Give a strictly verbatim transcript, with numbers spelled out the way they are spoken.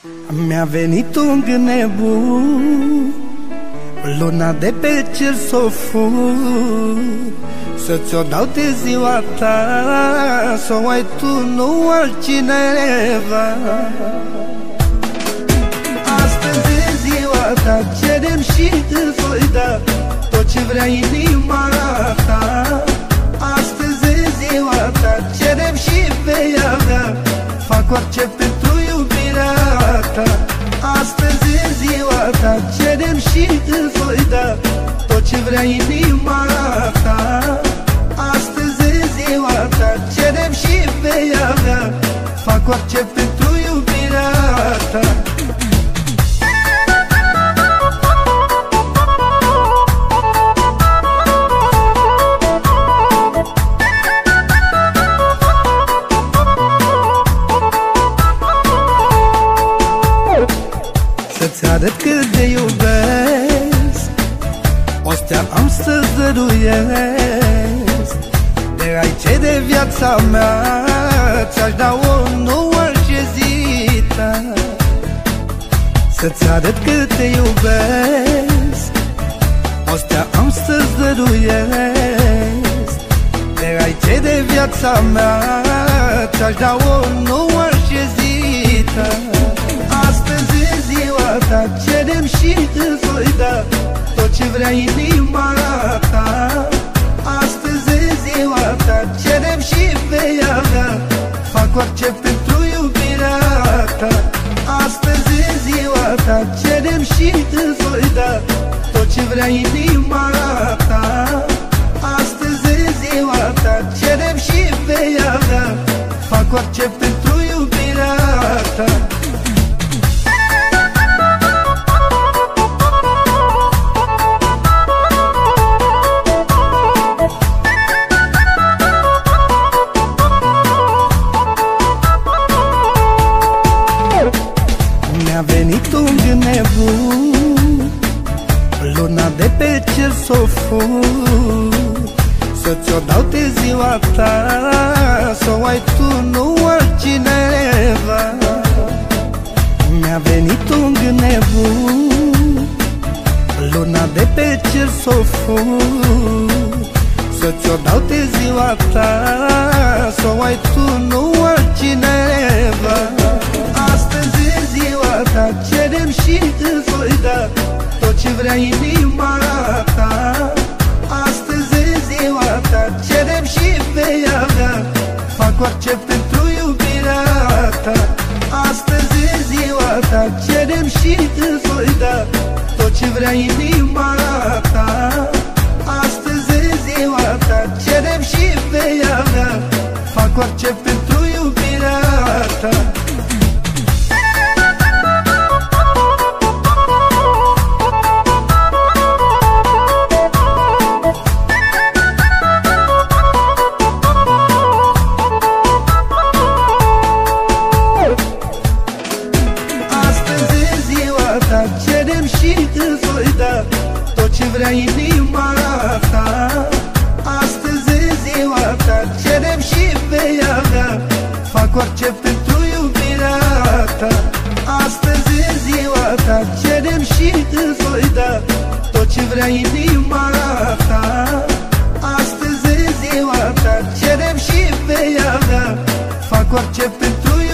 Mi-a venit un gând nebun, luna de pe cer s-o fur, să ți-o dau de ziua ta, s-o ai tu, nu altcineva. Astăzi e ziua ta, cerem și îți voi da tot ce vrea inima ta. Astăzi e ziua ta, cerem și vei avea, fac orice pentru iubirea ta. Astăzi e ziua ta, cerem și îți voi da tot ce vrea inima ta. Astăzi e ziua ta, cerem și vei avea, fac orice pentru iubirea ta. Să-ți arăt cât de iubesc, o stea am să-ți dăruiesc. De ai ce de viața mea, ți-aș da o nouă șezită. Să-ți arăt cât te iubesc, o stea am să-ți dăruiesc. De ai ce de viața mea, ți-aș da o nouă șezită. Astăzi e ziua ta, cerem și îți voi da tot ce vrea inima ta. Astăzi e ziua ta, cerem și vei avea, fac orice pentru iubirea ta. Astăzi e ziua ta, cerem și îți voi da tot ce vrea inima ta. Astăzi e ziua ta, cerem și vei avea, fac orice pentru iubirea ta. Mi-a venit un gând nebun, luna de pe cer s-o fur, să ți-o dau de ziua ta, s-o ai tu, nu altcineva. Mi-a venit un gând nebun, luna de pe cer s-o fur, să ți-o dau de ziua ta, s-o ai tu, nu altcineva. Astăzi e ziua ta, cerem și îți voi da tot ce vrea inima ta. Astăzi e ziua ta, cerem și vei avea, fac orice pentru iubirea ta. Astăzi e ziua ta, cerem și îți voi da tot ce vrea inima ta. Astăzi e ziua ta, cerem și vei avea, fac orice pentru iubirea ta. Cerem și îți voi da tot ce vrea inima ta. Astăzi e ziua ta, cerem și vei avea, fac orice pentru iubirea ta. Astăzi e ziua ta, cerem și îți voi da tot ce vrea inima ta. Astăzi e ziua ta, cerem și vei avea, fac orice pentru